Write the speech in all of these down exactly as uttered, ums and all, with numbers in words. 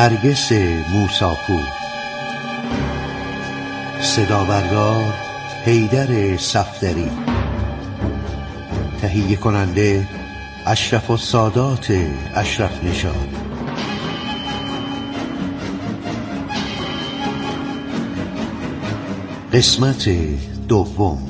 نرگس موساپور، صدا بردار حیدر صفدری، تهیه کننده اشرف السادات اشرف نژاد. قسمت دوم.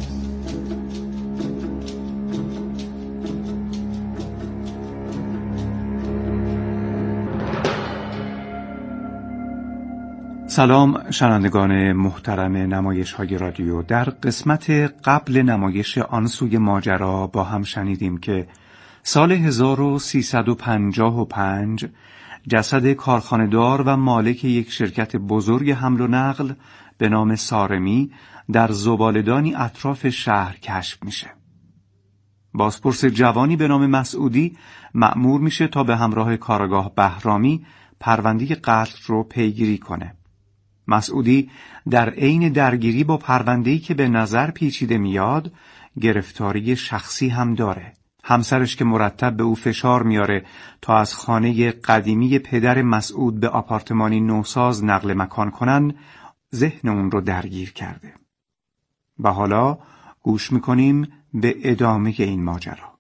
سلام شنوندگان محترم نمایش های رادیو. در قسمت قبل نمایش آن سوی ماجرا با هم شنیدیم که سال هزار و سیصد و پنجاه و پنج جسد کارخانه‌دار و مالک یک شرکت بزرگ حمل و نقل به نام سارمی در زباله‌دانی اطراف شهر کشف میشه. بازپرس جوانی به نام مسعودی مأمور میشه تا به همراه کارآگاه بهرامی پرونده قتل رو پیگیری کنه. مسعودی در عین درگیری با پرونده‌ای که به نظر پیچیده میاد گرفتاری شخصی هم داره. همسرش که مرتب به او فشار میاره تا از خانه قدیمی پدر مسعود به آپارتمانی نوساز نقل مکان کنن، ذهن اون رو درگیر کرده. و حالا گوش میکنیم به ادامه این ماجرا.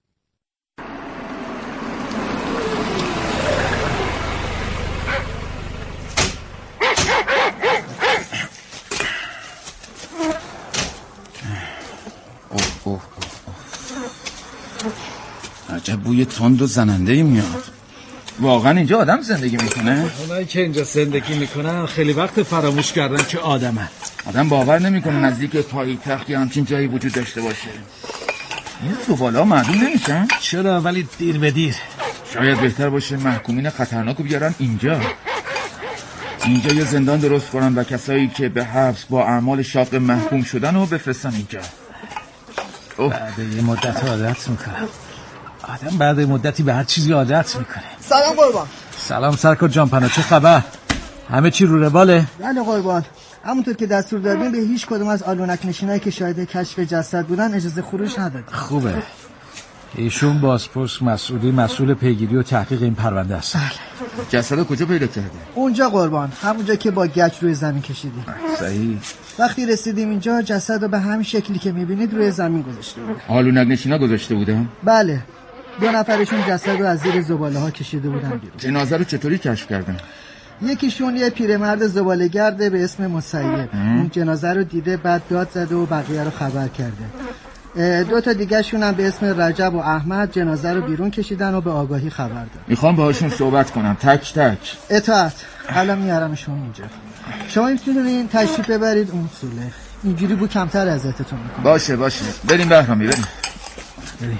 عجب بوی تند و زننده‌ای میاد. واقعا اینجا آدم زندگی میکنه؟ اونایی که اینجا زندگی میکنن خیلی وقت فراموش کردن که آدمن. آدم باور نمیکنه نزدیک پایتخت یا همچین جایی وجود داشته باشه. این زباله‌ها معدوم نمیشن؟ چرا؟ ولی دیر به دیر. شاید بهتر باشه محکومین خطرناکو بیارن اینجا. اینجا یه زندان درست کنن و کسایی که به حبس با اعمال شاق محکوم شدن رو بفرستن اینجا. بعد یه مدت عادت میکنم. آدم بعد مدتی به هر چیزی عادت میکنه. سلام قربان. سلام سرکار جان پناه، چه خبر؟ همه چی رو رواله؟ بله قربان، همونطور که دستور دادیم به هیچ کدوم از آلونک نشینایی که شاهد کشف جسد بودن اجازه خروج ندادیم. خوبه. ایشون بازپرس مسعودی مسئول پیگیری و تحقیق این پرونده است. بله. جسد کجا پیدا کرده؟ اونجا قربان، همونجا که با گچ روی زمین کشیدیم. صحیح. وقتی رسیدیم اینجا جسد رو به همین شکلی که میبینید روی زمین گذاشته بودن. آلونک نشینا گذاشته بودن؟ بله. دو نفرشون جسد رو از زیر زباله ها کشیده بودن بیرون. جنازه رو چطوری کشف کردن؟ یکیشون یه پیرمرد زباله گرده به اسم مسیب. اون جنازه رو دیده، بعد داد زده و بقیه رو خبر کرده. دو تا دیگه شون هم به اسم رجب و احمد جنازه رو بیرون کشیدن و به آگاهی خبر داد. میخوام باهاشون صحبت کنم تک تک. اطاعت. الان میارمشون اینجا. شما میتونین تشریف ببرید اون سوله. اینجوری بو کمتر اذیتتون میکنه. باشه باشه. بریم بهرامی بریم. بریم.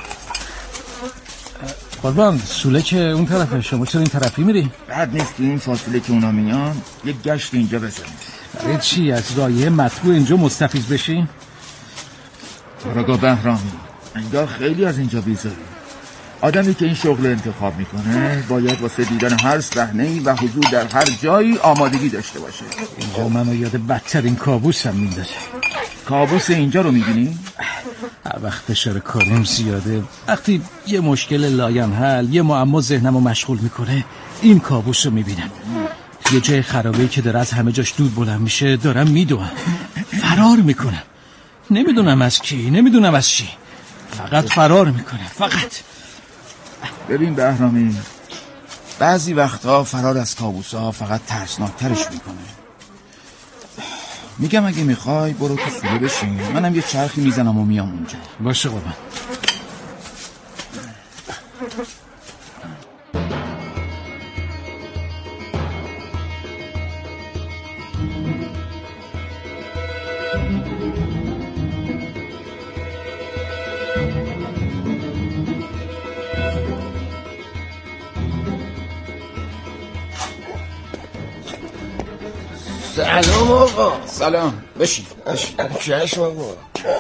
قربان، سوله که اون طرفه، شما چرا این طرفی میری؟ بعد نیست تو این فاصله که اونا میان یک گشت اینجا بزنیم. برای چی؟ از رایه مطبوع اینجا مستفیض بشین؟ کارآگاه بهرامی، انگار خیلی از اینجا بیزاری. آدمی که این شغل انتخاب میکنه باید واسه دیدن هر صحنه‌ای و حضور در هر جایی آمادگی داشته باشه. اینجا منو یاد بدترین کابوسم میندازه. کابوس اینجا رو میبینی؟ هر وقت فشار کارم زیاده، وقتی یه مشکل لاینحل، یه معما ذهنمو مشغول میکنه، این کابوس رو میبینم. یه جای خرابه‌ای که داره از همه جاش دود بلند میشه، دارم میدوم، فرار میکنم. نمیدونم از کی، نمیدونم از چی، فقط فرار میکنه، فقط. ببین بهرامی، بعضی وقتا فرار از کابوس‌ها فقط ترسناکترش میکنه. میگم اگه میخوای برو تو سوله بشین، منم یه چرخی میزنم و میام اونجا. باشه قربان. سلام آقا. سلام، بشین بشین. چشم آقا.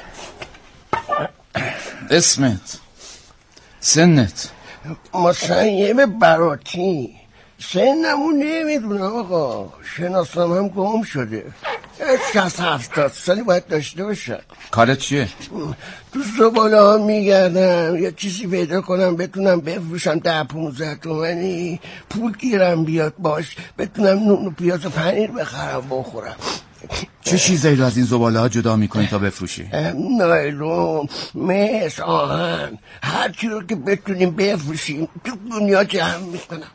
اسمت، سنت؟ مسیب براتی. سنمون نمیدونه آقا، شناسم هم گم شده. شصت هفتاد سالی باید داشته باشه. کارت چیه؟ تو زباله ها میگردم یه چیزی پیدا کنم بتونم بفروشم ده پونزده تومنی پول گیرم بیاد باش بتونم نون و پیاز و پنیر بخرم بخورم. چه چیزایی رو از این زباله ها جدا میکنی تا بفروشی؟ نایلون، مس، آهن، هر چی رو که بتونیم بفروشیم تو دنیا جمع میکنم.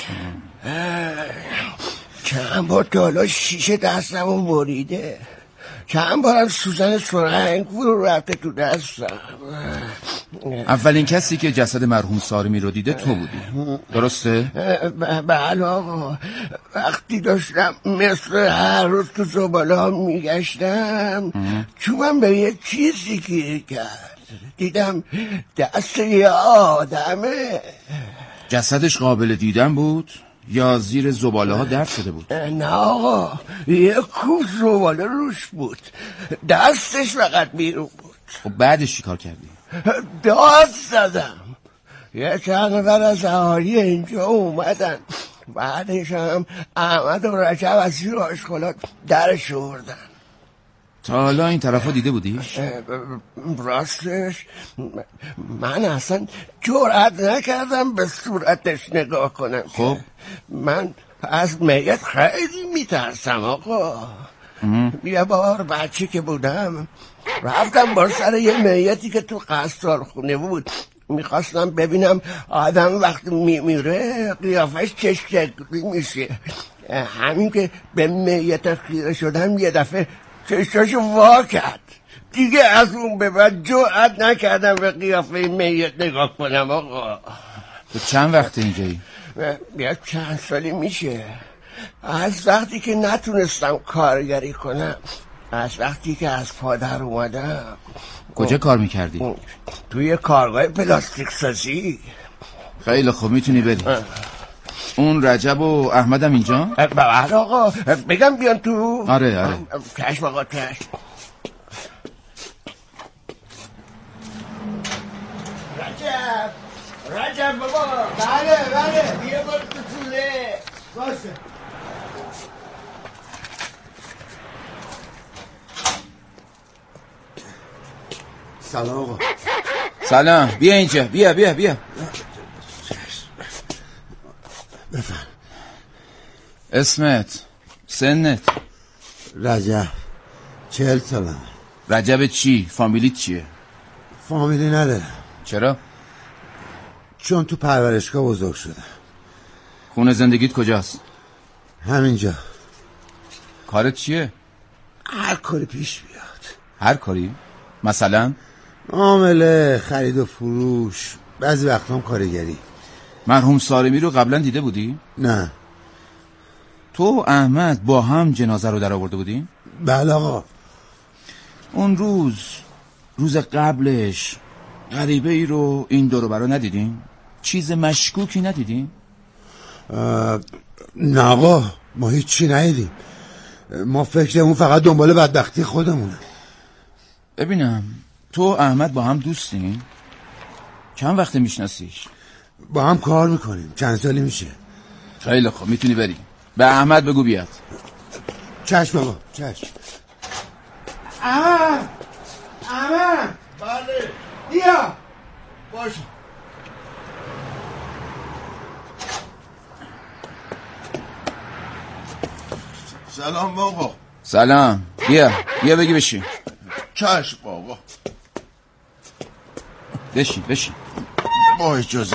چند بار تا حالا شیشه دستم رو بریده، چند بارم سوزن سرنگ فرو رفته تو دستم. اولین کسی که جسد مرحوم سارمی رو دیده تو بودی، درسته؟ بله آقا، وقتی داشتم مثل هر روز تو زباله ها میگشتم چوبم به یه چیزی گیر کرد، دیدم دست یه آدمه. جسدش قابل دیدن بود یا زیر زباله ها دفن شده بود؟ نه آقا، یه کوه زباله روش بود، دستش فقط بیرون بود. خب بعدش چی کار کردی؟ داد زدم، یه چند نفر از اهالی اینجا اومدن، بعدش هم احمد و رجب از زیر آشغالات درش آوردن. تا حالا این طرف ها دیده بودیش؟ راستش من اصلا جرأت نکردم به صورتش نگاه کنم. خب من از میت خیلی میترسم آقا. یه بار بچه که بودم رفتم بار سر یه میتی که تو قصار خونه بود، میخواستم ببینم آدم وقتی میمیره قیافش چه شکلی میشه. همین که به میت خیره شدم یه دفعه چشاشو وا کرد، دیگه از اون به بعد جرأت نکردم به قیافه میت نگاه کنم آقا. تو چند وقت اینجایی؟ بیا چند سالی میشه، از وقتی که نتونستم کارگری کنم، از وقتی که از پادر اومدم. کجا کار میکردی؟ توی کارگاه پلاستیک سازی. خیلی خوب، میتونی بری. اون رجب و احمدم اینجا؟ بله آقا، بگم بیان تو؟ آره آره. کشم آقا کشم. رجب رجب بابا. بله بله، بیا بار تو طوله باشه. سلام آقا. سلام، بیا اینجا، بیا بیا بیا. بفهم. اسمت، سنت؟ رجب، چهل سالم. رجب چی؟ فامیلیت چیه؟ فامیلی ندارم. چرا؟ چون تو پرورشگاه بزرگ شدم. خونه زندگیت کجاست؟ همینجا. کارت چیه؟ هر کاری پیش بیاد. هر کاری؟ مثلا؟ عامله، خرید و فروش، بعضی وقتا هم کارگری. مرحوم سارمی رو قبلا دیده بودی؟ نه. تو و احمد با هم جنازه رو در آورده بودین؟ بله آقا. اون روز روز قبلش غریبه ای رو این دور و برا ندیدین؟ چیز مشکوکی ندیدین؟ نه آقا، ما هیچی ندیدیم. ما فکرمون فقط دنبال بدبختی خودمونه. ببینم، تو و احمد با هم دوستین؟ چند وقت میشناسیش؟ با هم کار میکنیم، چند سالی میشه. خیلی خوب، میتونی بری. به احمد بگو بیاد. چشم آقا، چشم. احمد احمد. بله بیا. باشه. سلام آقا. سلام، بیا بیا بگی بشین. چشم آقا. بشین بشین. با اجازه.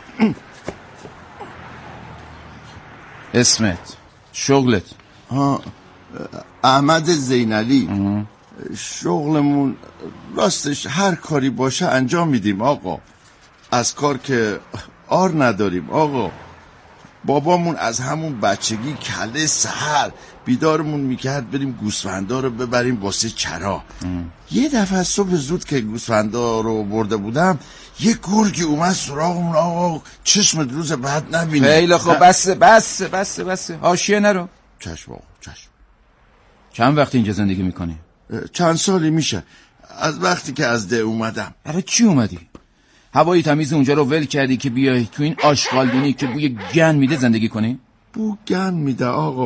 اسمت، شغلت؟ ها، احمد زینالی. شغلمون راستش هر کاری باشه انجام میدیم آقا. از کار که آر نداریم آقا. بابامون از همون بچگی کله سحر بیدارمون میکرد بریم گوسفندا رو ببریم واسه چرا. یه دفعه صبح زود که گوسفندا رو برده بودم یه گرگی اومد سراغمون آقا. چشم روز بعد نبینه. خیلی خوب، بسه بسه بسه بسه حاشیه نرو. چشم آقا، چشم. چند وقت اینجا زندگی میکنی؟ چند سالی میشه، از وقتی که از ده اومدم. برای چی اومدی؟ هوای تمیز اونجا رو ول کردی که بیای تو این آشغالدونی که بوی گند میده زندگی کنی؟ بو گند میده آقا،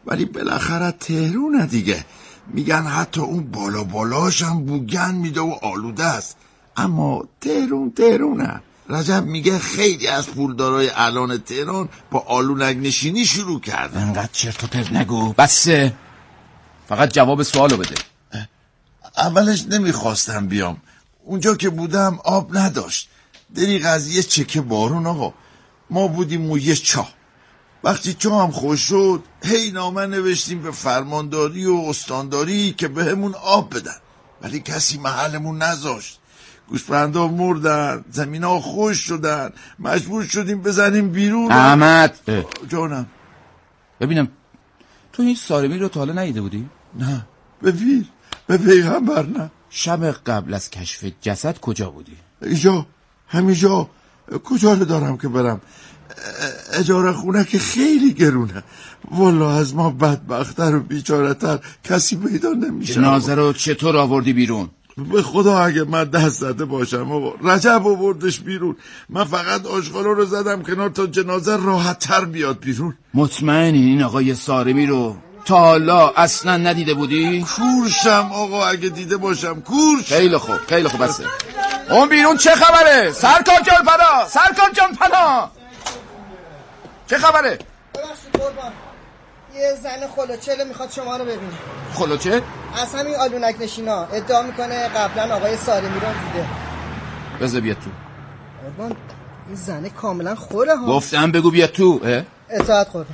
ولی بالاخره تهرونه دیگه. میگن حتی اون بالا بالاش هم بوگن میده و آلوده است، اما تهرون تهرونه. رجب میگه خیلی از پولدارای الان تهران با آلونک نشینی شروع کردن. انقدر چرت و پرت نگو، بسه. فقط جواب سوالو بده. اولش نمیخواستم بیام، اونجا که بودم آب نداشت. دریغ از یه چکه بارون آقا. ما بودیم و یه چاه. وقتی چاه هم خوش شد هی نامه نوشتیم به فرمانداری و استانداری که به همون آب بدن، ولی کسی محلمون نذاشت. گوسفندا مردن، زمین ها خوش شدن، مجبور شدیم بزنیم بیرون. احمد جانم. ببینم تو این سارمی رو تا حالا ندیده بودی؟ نه. به پیر، به پیغمبر نه. شب قبل از کشف جسد کجا بودی؟ اینجا، همینجا. کجا رو دارم که برم؟ اجاره خونه که خیلی گرونه. والله از ما بدبختر و بیچاره‌تر کسی پیدا نمیشه. جنازه رو چطور آوردی بیرون؟ به خدا اگه من دست زده باشم آقا. رجب آوردش بیرون، من فقط آشغالا رو زدم کنار تا جنازه راحت تر بیاد بیرون. مطمئنی این آقای سارمی رو تا حالا اصلا ندیده بودی؟ کورشم آقا، اگه دیده باشم کورش. خیلی خوب خیلی خوب بسه. اون بیرون چه خبره؟ سرکار جان پناه، سرکار جان پناه، چه خبره؟ ببخشید قربان، یه زن خلوچله میخواد شما رو ببینه. خلوچه؟ از همین آلونک نشینا ادعا میکنه قبلا آقای سارمی رو دیده. بذار بیاد تو. قربان این زنه کاملا خوره ها. گفتم بگو بیاد تو. اطاعت قربان.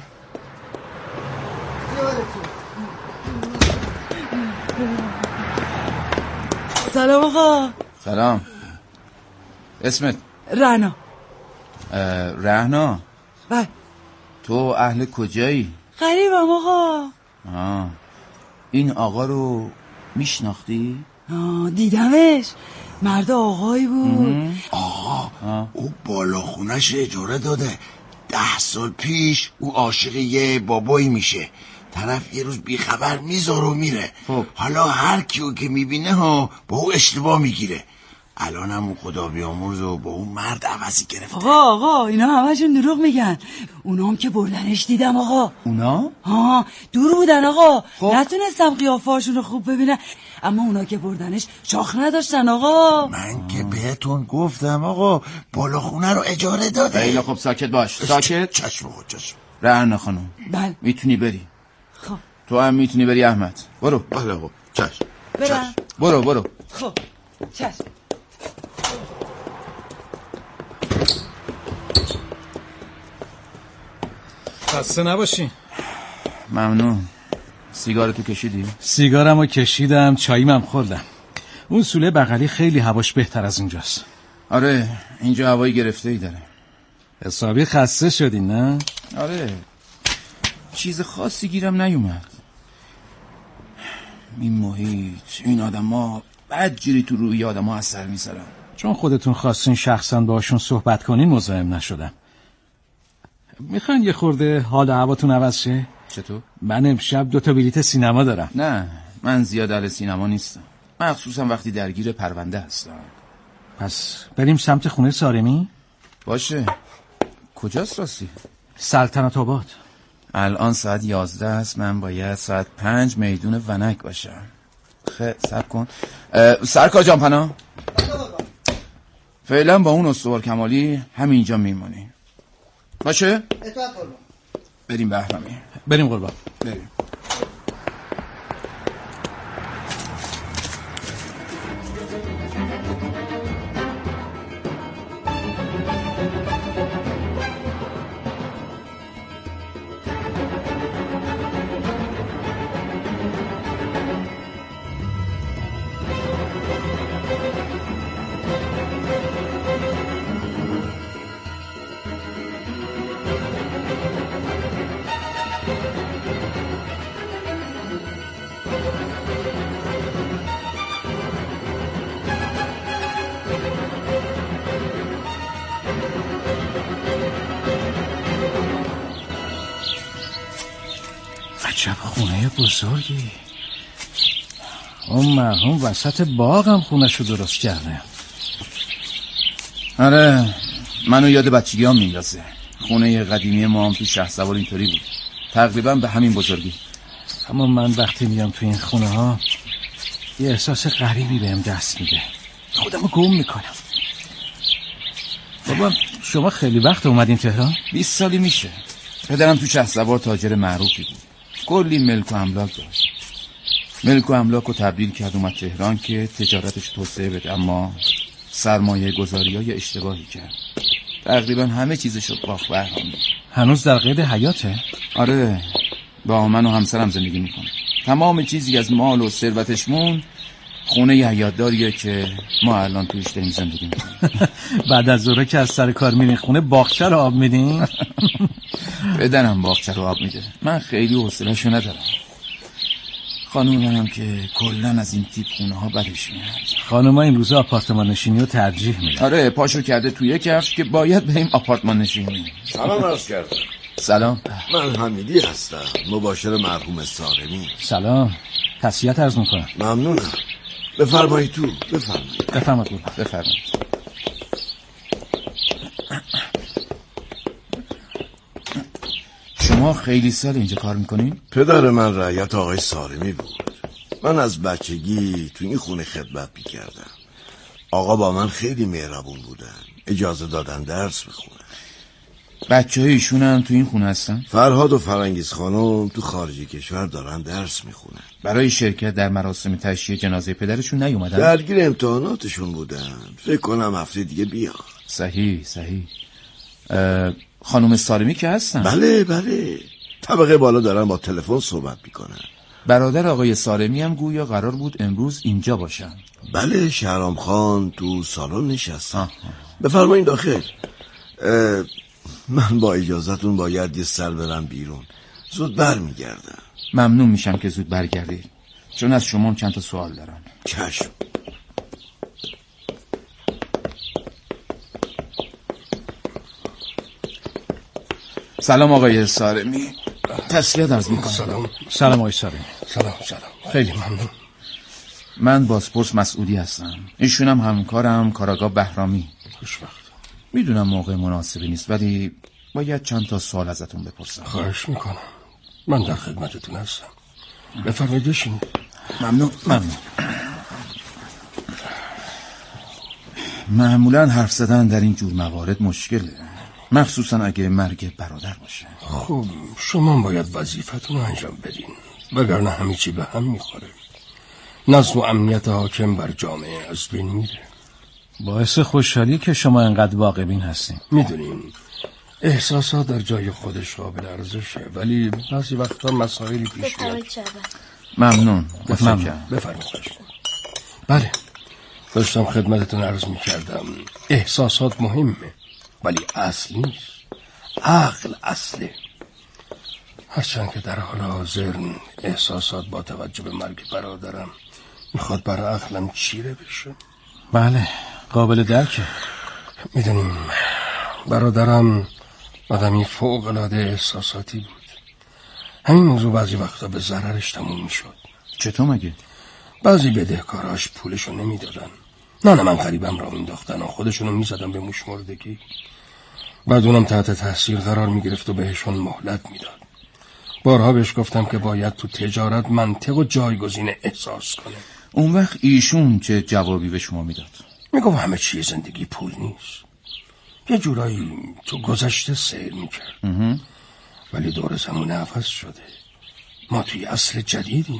سلام آقا. سلام. اسمت؟ رهنا. رهنا؟ بله. تو اهل کجایی؟ غریبم آقا. آه. این آقا رو میشناختی؟ آه دیدمش، مرد آقایی بود. آقا او بالا خونش اجاره داده. ده سال پیش او عاشق یه بابایی میشه، طرف یه روز بیخبر میذاره و میره. خب. حالا هر کیو که میبینه ها با او اشتباه میگیره. الان هم اون خدا بیامرز و با اون مرد عوضی گرفته. آقا آقا اینا همشون دروغ میگن. اونا هم که بردنش دیدم آقا. اونا؟ ها دور بودن آقا. خب. نتونستم قیافه هاشون رو خوب ببینم، اما اونا که بردنش شاخ نداشتن آقا. من که بهتون گفتم آقا بالا خونه رو اجاره داده. خیلی خب ساکت باش. ساکت. چشم آقا چشم. رهنا خانم. بله. میتونی بری. خب. تو هم میتونی بری احمد. برو. بله آقا چشم. برم. برو برو. خب چشم. خسته نباشی. ممنون. سیگار تو کشیدی؟ سیگارمو کشیدم، چاییمم خوردم. اون سوله بغلی خیلی هواش بهتر از اینجاست. آره اینجا هوای گرفته ای داره. حسابی خسته شدی نه؟ آره چیز خاصی گیرم نیومد. این محیط، این آدم ها بدجوری تو روی آدم ها اثر میذارن. چون خودتون خواستین شخصا باشون صحبت کنین مزاحم نشدم. میخواین یه خورده حال هواتون عوض شه؟ چطور؟ من امشب دو تا بلیت سینما دارم. نه من زیاد اهل سینما نیستم، مخصوصا وقتی درگیر پرونده هستم. پس بریم سمت خونه سارمی؟ باشه. کجاست راستی؟ سلطنت آباد. الان ساعت یازده است، من باید ساعت پنج میدون ونک باشم. خیلی صبر کن. سرکار جان پناه، فعلا با اون استوار کمالی همینجا میمونی باشه؟ اطاعت قربان. بریم بهرامی. بریم قربان. بریم. عجب خونه بزرگی. اون مرحوم وسط باغ هم خونه شو درست کرده. آره منو یاد بچگی ها میندازه. خونه قدیمی ما هم تو شهر سوار اینطوری بود. تقریبا به همین بزرگی. اما من وقتی میام تو این خونه ها یه احساس غریبی بهم دست میده، خودمو گم میکنم. بابا شما خیلی وقت اومدین تهران؟ بیست سالی میشه. پدرم تو شهرسوار تاجر معروفی بود، کلی ملک و املاک داشت. ملک و املاک رو تبدیل کرد اومد تهران که تجارتش توسعه بده، اما سرمایه گذاری های اشتباهی کرد. تقریبا همه چیزشو باخت. بهرامی هنوز در قید حیاته؟ آره، با من و همسرم زندگی میکنه. تمام چیزی از مال و ثروتش مون خونه حیاتداریه که ما الان توش داریم زندگی میکنیم. بعد از ظهر که از سر کار میرین خونه باغچه رو آب میدین؟ بدنم باغچه رو آب میده، من خیلی حوصله‌شو ندارم. خانومم که کلن از این تیپ خونه ها بدش میاد. خانوما این روزا آپارتمان نشینی رو ترجیح میدن. آره، پاشو کرده توی کفش که باید بریم آپارتمان نشینی. سلام عرض کردم. سلام، من حمیدی هستم، مباشر مرحوم سارمی. سلام، تسلیت عرض میکنم. ممنونم. بفرمایید تو. بفرمایید. بفرمایید. بفرمایید. شما خیلی سال اینجا کار میکنین؟ پدر من رعیت آقای سارمی بود. من از بچگی تو این خونه خدمت میکردم. آقا با من خیلی مهربون بودن، اجازه دادن درس بخونم. بچه های ایشون هم تو این خونه هستن؟ فرهاد و فرنگیز خانم تو خارج کشور دارن درس میخونن. برای شرکت در مراسم تشییع جنازه پدرشون نیومدن؟ درگیر امتحاناتشون بودن، فکر کنم هفته دیگه بیان. صحیح صحیح. خانم سارمی که هستن؟ بله بله، طبقه بالا دارن با تلفن صحبت میکنن. برادر آقای سارمی هم گویا قرار بود امروز اینجا باشن. بله، شهرام خان تو سالن نشستن. بفرمایید داخل. من با اجازهتون باید یه سر برم بیرون، زود بر میگردم. ممنون میشم که زود برگردید، چون از شما چند تا سوال دارم. چشم. سلام آقای سارمی، تسلیت عرض میکنم. سلام. سلام آقای سارمی. سلام سلام. خیلی ممنون. من بازپرس مسعودی هستم، ایشونم همکارم کاراگاه بهرامی. خوشبخت. میدونم موقع مناسبی نیست، ولی باید چند تا سوال ازتون بپرسم. خواهش میکنم، من در خدمتتون هستم. بفرمایید بشین. ممنون. ممنون. معمولا حرف زدن در این جور موارد مشکله، مخصوصا اگه مرگ برادر باشه. خب شما باید وظیفتون رو انجام بدین، وگرنه همه چی به هم میخوره. نظم و امنیت حاکم بر جامعه از بین میره. باعث خوشحالی که شما انقدر واقع‌بین هستین. میدونین احساسات در جای خودش قابل ارزشه، ولی بعضی وقتا مسائلی پیش میاد. ممنون. ممنون. بفرمایید. بله، داشتم خدمتتون عرض میکردم احساسات مهمه، ولی اصل نیست. عقل اصله. هرچند که در حال حاضر احساسات با توجه به مرگ برادرم میخواد بر عقلم چیره بشه. بله، قابل درکه. میدونیم برادرم آدمی فوق العاده احساساتی بود. همین موضوع بعضی وقتا به ضررش تموم میشد. چطور مگه؟ بعضی بدهکاراش پولشو نمیدادن، نان من غریبم را مینداختن و خودشونو میزدن به موشمردگی. بعد اونم تحت تاثیر قرار میگرفت و بهشون مهلت میداد. بارها بهش گفتم که باید تو تجارت منطق و جایگزین احساس کنه. اون وقت ایشون چه جوابی به شما میداد؟ میگم همه چیه زندگی پول نیست. یه جورایی تو گذشته سیر میکرد، ولی دور زمونه عوض شده. ما توی اصل جدیدیم.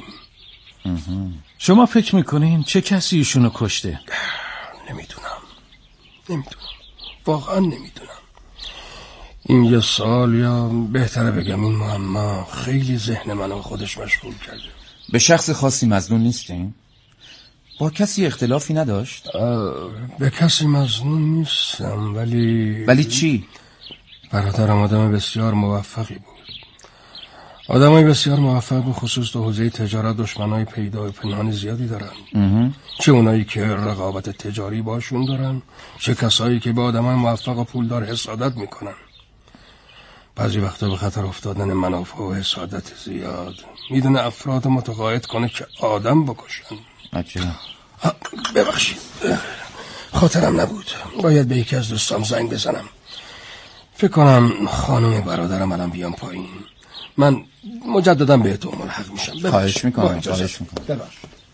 شما فکر میکنین چه کسی ایشونو کشته؟ نمیدونم نمیدونم واقعا نمیدونم. این یه سال، یا بهتره بگم این معما، خیلی ذهن منو خودش مشغول کرده. به شخص خاصی مظنون نیستین؟ با کسی اختلافی نداشت؟ به کسی مظنون نیستم، ولی... ولی چی؟ برادرم آدم بسیار موفقی بود. آدمای بسیار موفق به خصوص تو حوزه تجارت دشمنای پیدا و پنهان زیادی دارن. چه اونایی که رقابت تجاری باشون دارن، چه کسایی که به آدمای موفق و پولدار حسادت میکنن. بعضی وقتا به خطر افتادن منافع و حسادت زیاد میدونه افراد متقاعد کنه که آدم بکشن. عجب. ببخشید، خاطرم نبود، باید به یکی از دوستام زنگ بزنم. فکر کنم خانم برادرم الان بیان پایین. من مجددا بهتون ملحق میشم. خواهش میکنم خواهش میکنم. ببخش.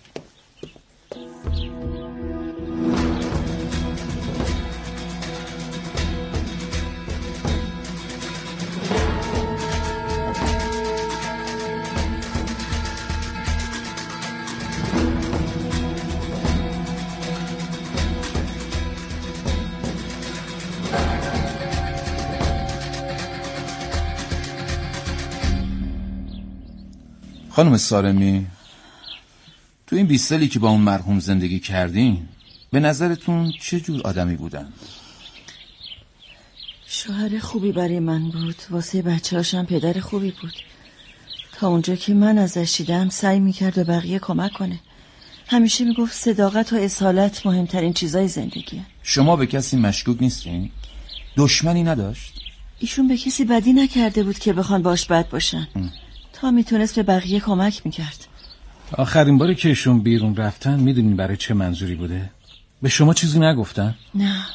خانم سارمی، تو این بیست سالی که با اون مرحوم زندگی کردین به نظرتون چه جور آدمی بودن؟ شوهر خوبی برای من بود، واسه بچه هاشم پدر خوبی بود. تا اونجا که من ازش دیدم سعی میکرد به بقیه کمک کنه. همیشه میگفت صداقت و اصالت مهمترین چیزای زندگیه. شما به کسی مشکوک نیستین؟ دشمنی نداشت؟ ایشون به کسی بدی نکرده بود که بخوان باش بد باشن. ام. تا میتونست به بقیه کمک میکرد. آخرین باری که ایشون بیرون رفتن میدونین برای چه منظوری بوده؟ به شما چیزی نگفتن؟ نه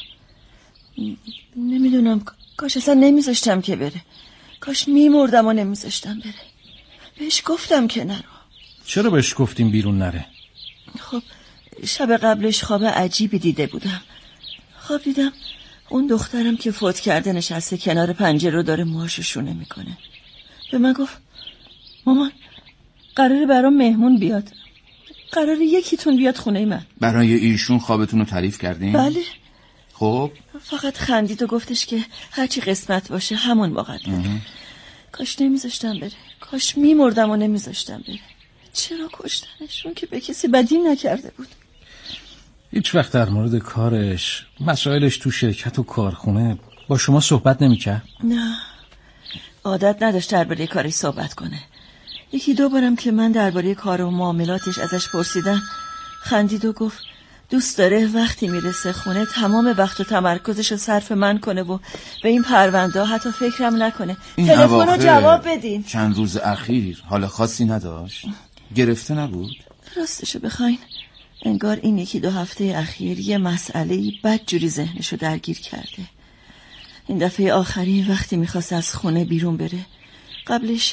نمیدونم، کاش اصلا نمیذاشتم که بره. کاش میمردم و نمیذاشتم بره. بهش گفتم که نرو. چرا بهش گفتیم بیرون نره؟ خب شب قبلش خواب عجیبی دیده بودم. خواب دیدم اون دخترم که فوت کرده نشسته کنار پنجره رو داره موهاشو شونه میکنه. به من گفت مامان قراره برام مهمون بیاد، قراره یکیتون بیاد خونه من. برای ایشون خوابتون رو تعریف کردین؟ بله. خب فقط خندید و گفتش که هرچی قسمت باشه همون موقع بره. کاش نمیذاشتم بره، کاش میمردم و نمیذاشتم بره. چرا کشتنشون که به کسی بدی نکرده بود؟ هیچ وقت در مورد کارش، مسائلش تو شرکت و کارخونه با شما صحبت نمی‌کرد؟ نه، عادت نداشت درباره کارش صحبت کنه. یکی دو بارم که من درباره کار و معاملاتش ازش پرسیدم خندید و گفت دوست داره وقتی میرسه خونه تمام وقت و تمرکزش رو صرف من کنه و به این پرونده حتی فکرم نکنه. تلفن رو جواب بدین. چند روز اخیر حال خاصی نداشت؟ گرفته نبود؟ راستشو بخواین انگار این یکی دو هفته اخیر یه مسئله بدجوری ذهنشو درگیر کرده. این دفعه آخری وقتی میخواست از خونه بیرون بره، قبلش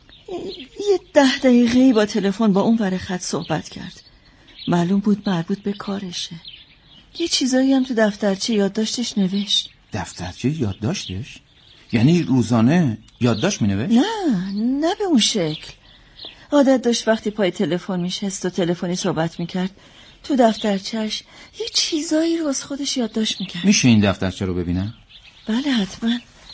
یه ده دقیقه با تلفن با اون ور خط صحبت کرد. معلوم بود مربوط به کارشه. یه چیزایی هم تو دفترچه یادداشتش نوشت. دفترچه یادداشتش؟ یعنی روزانه یادداشت مینوشت؟ نه نه به اون شکل. عادت داشت وقتی پای تلفن میشست و تلفنی صحبت میکرد تو دفترچهش یه چیزایی رو از خودش یادداشت میکرد. میشه این دفترچه رو ببینم؟ بله حتما.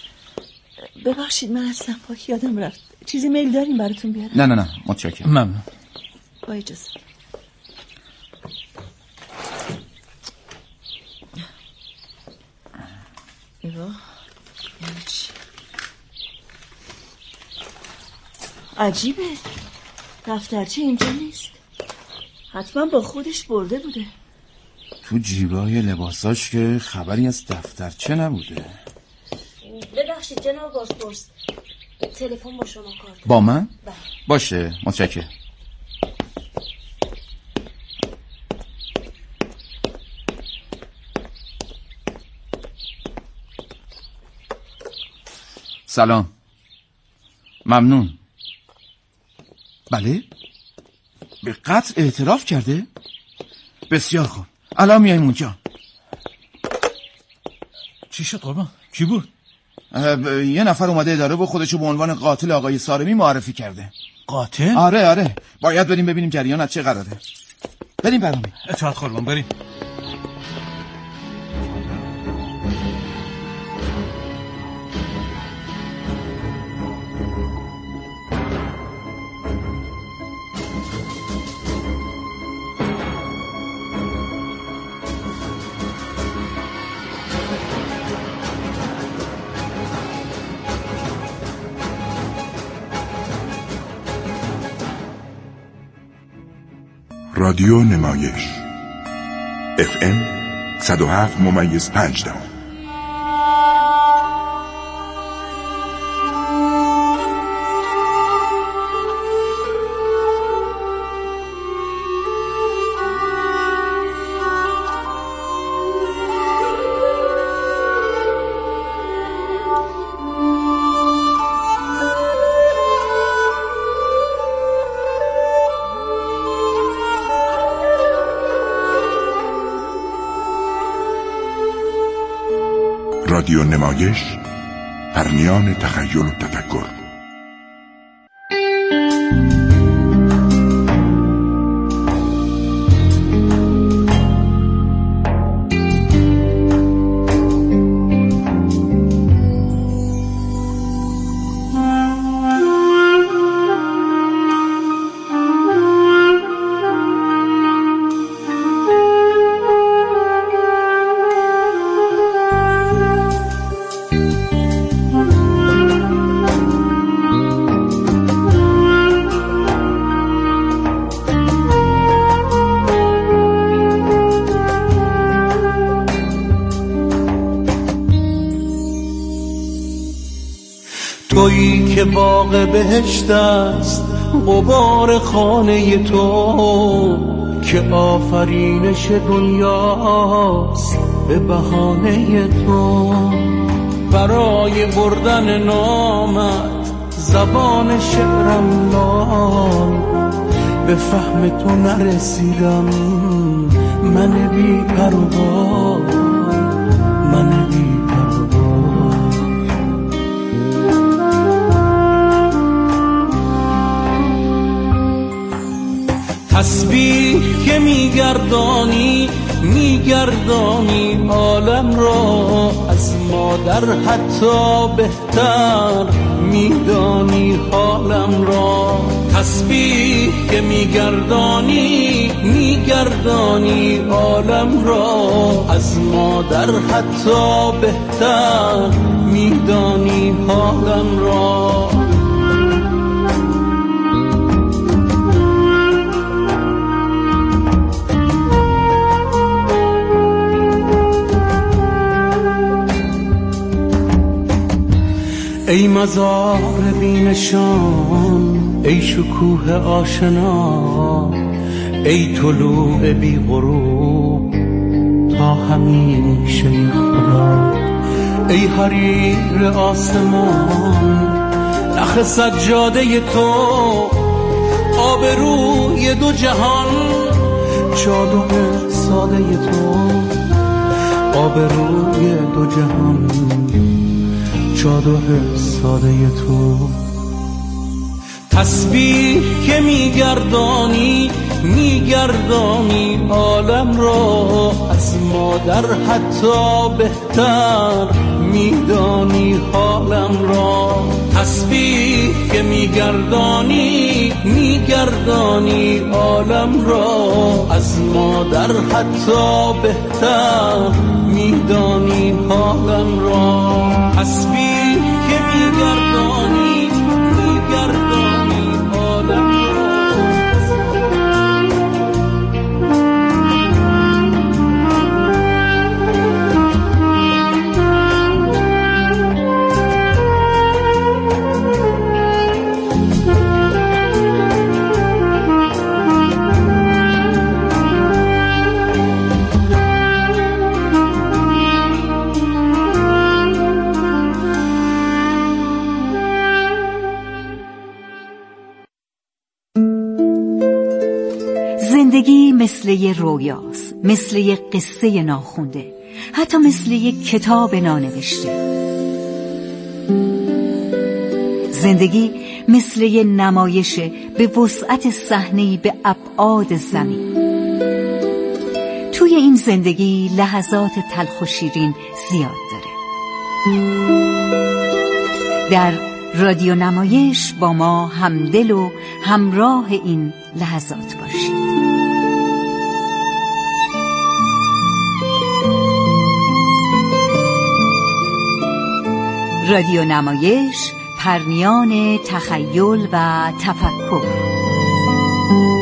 ببخشید من اصلا پاک یادم رفت. چیزی میل داریم براتون بیارم؟ نه نه نه متشکرم. ممنون. با اجازه. ایوا عجیبه، دفترچه اینجا نیست. حتما با خودش برده بوده. تو جیبای لباساش که خبری از دفترچه نبوده. ببخشید جناب بازپرس، تلفن با شما کار دارم. با من؟ بله. باشه متشکرم. سلام. ممنون. بله؟ به قتل اعتراف کرده؟ بسیار خوب، الان میایم اونجا. چی شد قربان؟ کی بود؟ یه نفر اومده اداره و خودشو به عنوان قاتل آقای سارمی معرفی کرده. قاتل؟ آره آره، باید بریم ببینیم جریان از چه قراره. بریم برامون. اطاعت قربان، بریم. رادیو نمایش اف ام صد و هفت ممیز پنج دهم. رادیو نمایش، پرنیان تخیل و تفکر. تویی که باغ بهشت است، غبار خانه تو که آفرینش دنیاست به بهانه تو. برای بردن نامت زبان شعرم لال، به فهم تو نرسیدم من بی پروا، من بی تسبیح که میگردانی میگردانی عالم را، از مادر حتی بهتر میدانی حالم را. تسبیح که میگردانی میگردانی عالم را، از مادر حتی بهتر میدانی حالم را. ای مزار بی نشان، ای شکوه آشنا، ای طلوع بی غروب تا همیشه خدا. ای حریر آسمان، نخ سجاده تو، آبروی دو جهان، چادر ساده تو، آبروی دو جهان، چادر ساده تو. تسبیح که میگردانی میگردانی عالم را، از مادر حتی بهتر میدانی حالم را. تسبیح که میگردانی میگردانی عالم را، از مادر حتی بهتر میدانی حالم را. تسبیح که میگردانی میگردانی عالم را. زندگی مثل یه رویاست، مثل یه قصه ناخونده، حتی مثل یه کتاب نانوشته. زندگی مثل یه نمایشه به وسعت صحنه‌ای به ابعاد زمین. توی این زندگی لحظات تلخ و شیرین زیاد داره. در رادیو نمایش با ما همدل و همراه این لحظات باشید. رادیو نمایش، پرنیان تخیل و تفکر.